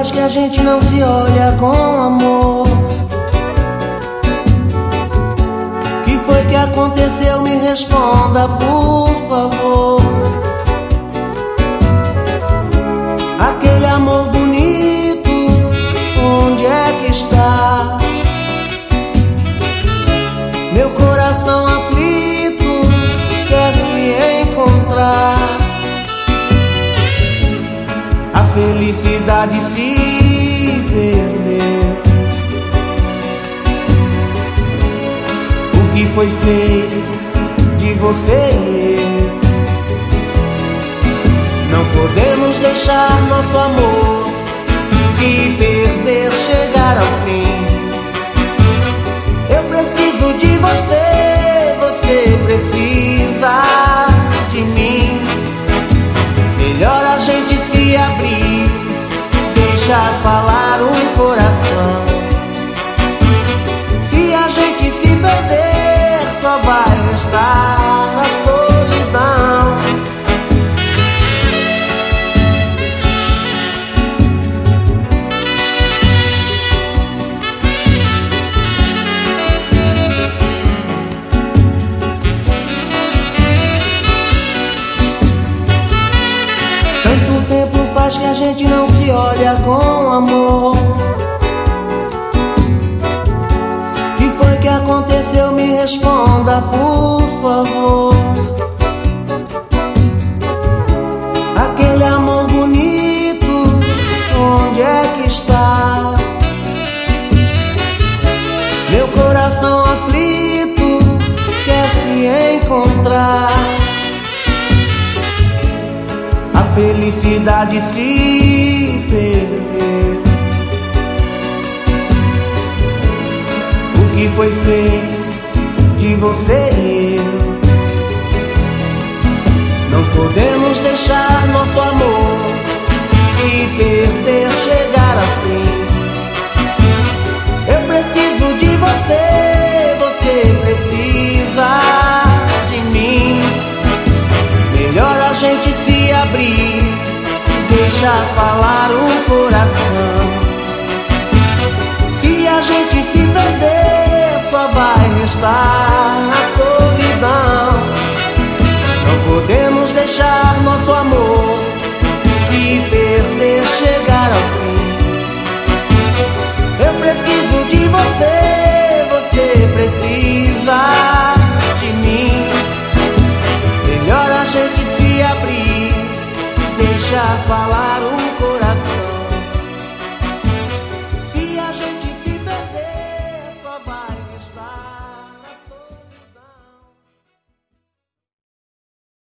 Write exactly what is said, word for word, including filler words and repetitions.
faz que a gente não se olha com amor? Que foi que aconteceu? Me responda, por favor. Aquele amor bonito, onde é que está? Meu coração aflito quer se encontrar. A felicidade se perdeu. O que foi feito de você e eu? Não podemos deixar nosso amor se perder, chegar ao fim. Eu preciso de você, você precisa de mim. Melhor a gente se abrir, deixar falar um coração. Se a gente se perder, só vai restar a solidão. Tanto tempo faz que a gente não se olha com amor. Que foi que aconteceu? Me responda, por favor. Aquele amor bonito, onde é que está? Meu coração aflito quer se encontrar. A felicidade se perdeu. O que foi feito de você e eu? Não podemos deixar nosso amor se perder, chegar ao fim. Eu preciso de você, você precisa de mim. Melhor a gente se abrir, deixar falar um coração. Se a gente se perder, só vai restar a solidão. Não podemos deixar nosso amor se perder, chegar ao fim. Eu preciso de você, você precisa de mim. Melhor a gente se abrir, deixar falar um coração.